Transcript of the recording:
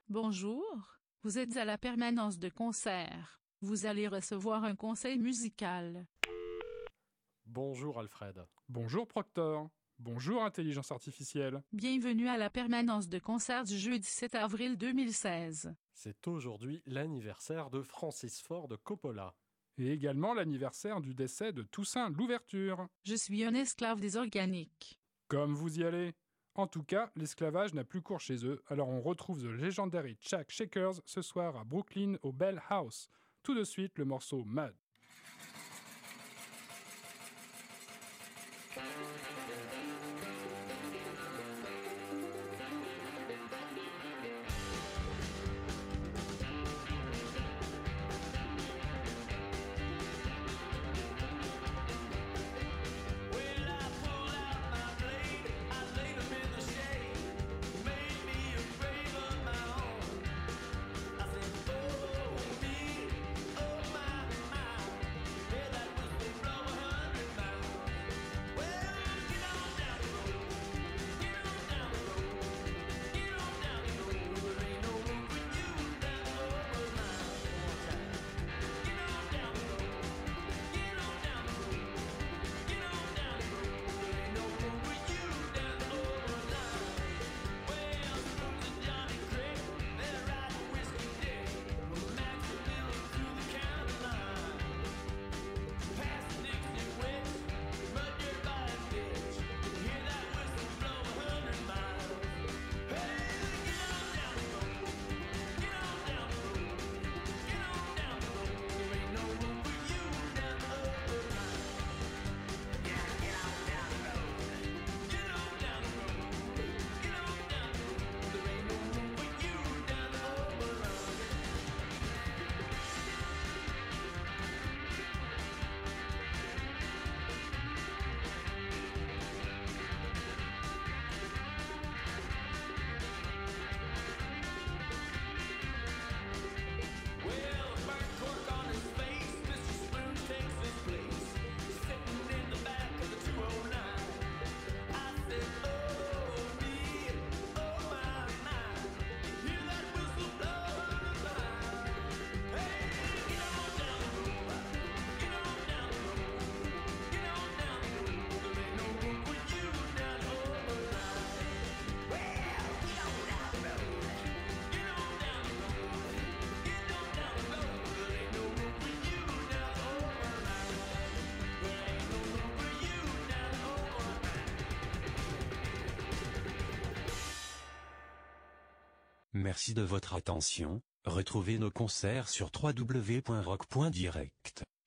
Bonjour, vous êtes à la permanence de concert. Vous allez recevoir un conseil musical. Bonjour Alfred. Bonjour Proctor. Bonjour Intelligence Artificielle. Bienvenue à la permanence de concert du jeudi 7 avril 2016. C'est aujourd'hui l'anniversaire de Francis Ford Coppola. Et également l'anniversaire du décès de Toussaint Louverture. Je suis un esclave des organiques. Comme vous y allez. En tout cas, l'esclavage n'a plus cours chez eux, alors on retrouve The Legendary Chuck Shakers ce soir à Brooklyn au Bell House. Tout de suite, le morceau Mud. Merci de votre attention. Retrouvez nos concerts sur www.rock.direct.